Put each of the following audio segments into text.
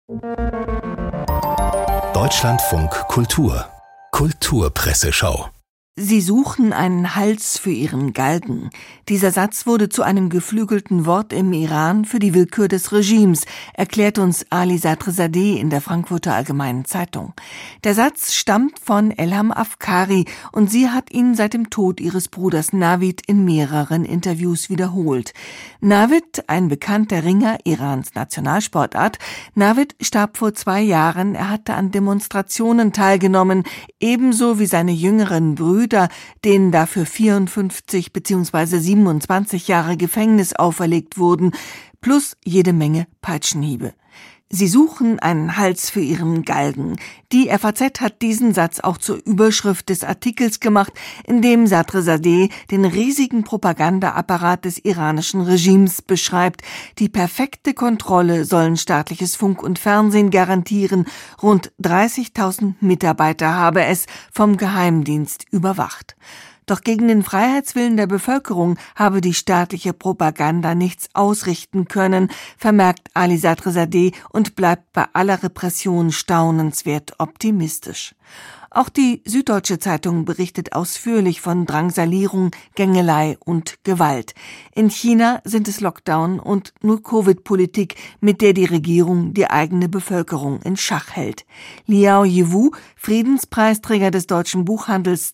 Deutschlandfunk Kultur Kulturpresseschau. Sie suchen einen Hals für ihren Galgen. Dieser Satz wurde zu einem geflügelten Wort im Iran für die Willkür des Regimes, erklärt uns Ali Sadrzadeh in der Frankfurter Allgemeinen Zeitung. Der Satz stammt von Elham Afkari und sie hat ihn seit dem Tod ihres Bruders Navid in mehreren Interviews wiederholt. Navid, ein bekannter Ringer Irans Nationalsportart. Navid starb vor 2 Jahren. Er hatte an Demonstrationen teilgenommen, ebenso wie seine jüngeren Brüder, denen dafür 54 bzw. 27 Jahre Gefängnis auferlegt wurden, plus jede Menge Peitschenhiebe. Sie suchen einen Hals für ihren Galgen. Die FAZ hat diesen Satz auch zur Überschrift des Artikels gemacht, in dem Sadrzadeh den riesigen Propagandaapparat des iranischen Regimes beschreibt. Die perfekte Kontrolle sollen staatliches Funk und Fernsehen garantieren. Rund 30.000 Mitarbeiter habe es vom Geheimdienst überwacht. Doch gegen den Freiheitswillen der Bevölkerung habe die staatliche Propaganda nichts ausrichten können, vermerkt Ali Sadrzadeh und bleibt bei aller Repression staunenswert optimistisch. Auch die Süddeutsche Zeitung berichtet ausführlich von Drangsalierung, Gängelei und Gewalt. In China sind es Lockdown und Null-Covid-Politik, mit der die Regierung die eigene Bevölkerung in Schach hält. Liao Yiwu, Friedenspreisträger des deutschen Buchhandels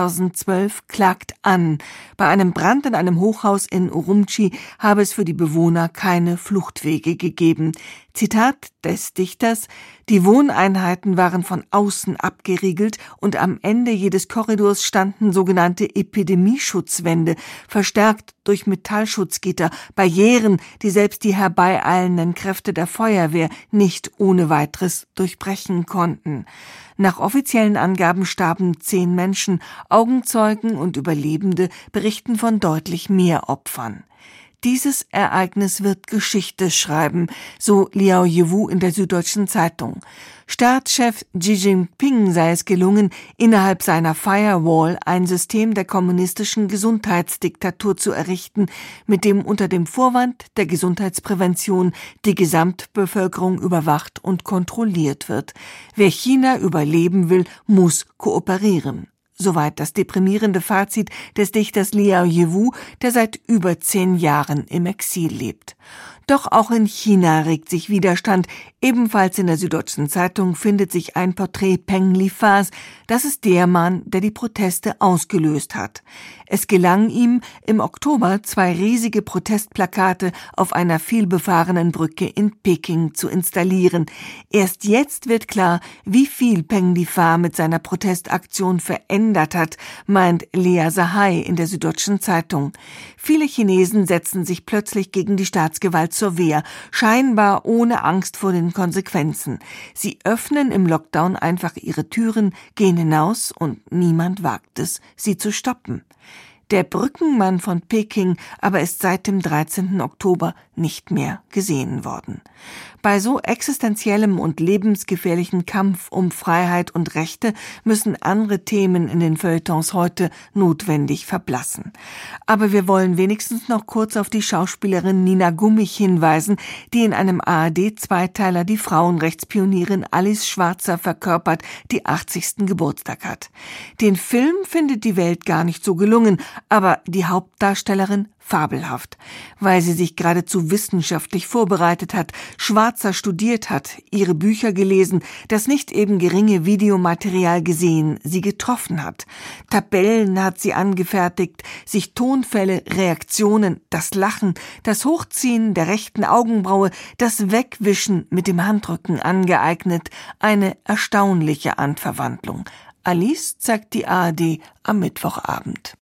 2012, klagt an. Bei einem Brand in einem Hochhaus in Urumqi habe es für die Bewohner keine Fluchtwege gegeben. Zitat des Dichters: Die Wohneinheiten waren von außen abgeriegelt und am Ende jedes Korridors standen sogenannte Epidemieschutzwände, verstärkt durch Metallschutzgitter, Barrieren, die selbst die herbeieilenden Kräfte der Feuerwehr nicht ohne weiteres durchbrechen konnten. Nach offiziellen Angaben starben 10 Menschen, Augenzeugen und Überlebende berichten von deutlich mehr Opfern. Dieses Ereignis wird Geschichte schreiben, so Liao Yiwu in der Süddeutschen Zeitung. Staatschef Xi Jinping sei es gelungen, innerhalb seiner Firewall ein System der kommunistischen Gesundheitsdiktatur zu errichten, mit dem unter dem Vorwand der Gesundheitsprävention die Gesamtbevölkerung überwacht und kontrolliert wird. Wer China überleben will, muss kooperieren. Soweit das deprimierende Fazit des Dichters Liao Yiwu, der seit über 10 Jahren im Exil lebt. Doch auch in China regt sich Widerstand. Ebenfalls in der Süddeutschen Zeitung findet sich ein Porträt Peng Lifas. Das ist der Mann, der die Proteste ausgelöst hat. Es gelang ihm, im Oktober 2 riesige Protestplakate auf einer vielbefahrenen Brücke in Peking zu installieren. Erst jetzt wird klar, wie viel Peng Lifa mit seiner Protestaktion verändert hat, meint Lea Sahai in der Süddeutschen Zeitung. Viele Chinesen setzen sich plötzlich gegen die Staatsgewalt zur Wehr, scheinbar ohne Angst vor den Konsequenzen. Sie öffnen im Lockdown einfach ihre Türen, gehen hinaus und niemand wagt es, sie zu stoppen. Der Brückenmann von Peking aber ist seit dem 13. Oktober nicht mehr gesehen worden. Bei so existenziellem und lebensgefährlichen Kampf um Freiheit und Rechte müssen andere Themen in den Feuilletons heute notwendig verblassen. Aber wir wollen wenigstens noch kurz auf die Schauspielerin Nina Gummich hinweisen, die in einem ARD-Zweiteiler die Frauenrechtspionierin Alice Schwarzer verkörpert, die 80. Geburtstag hat. Den Film findet die Welt gar nicht so gelungen, aber die Hauptdarstellerin fabelhaft, weil sie sich geradezu wissenschaftlich vorbereitet hat, Schwarzer studiert hat, ihre Bücher gelesen, das nicht eben geringe Videomaterial gesehen, sie getroffen hat. Tabellen hat sie angefertigt, sich Tonfälle, Reaktionen, das Lachen, das Hochziehen der rechten Augenbraue, das Wegwischen mit dem Handrücken angeeignet, eine erstaunliche Anverwandlung. Alice zeigt die ARD am Mittwochabend.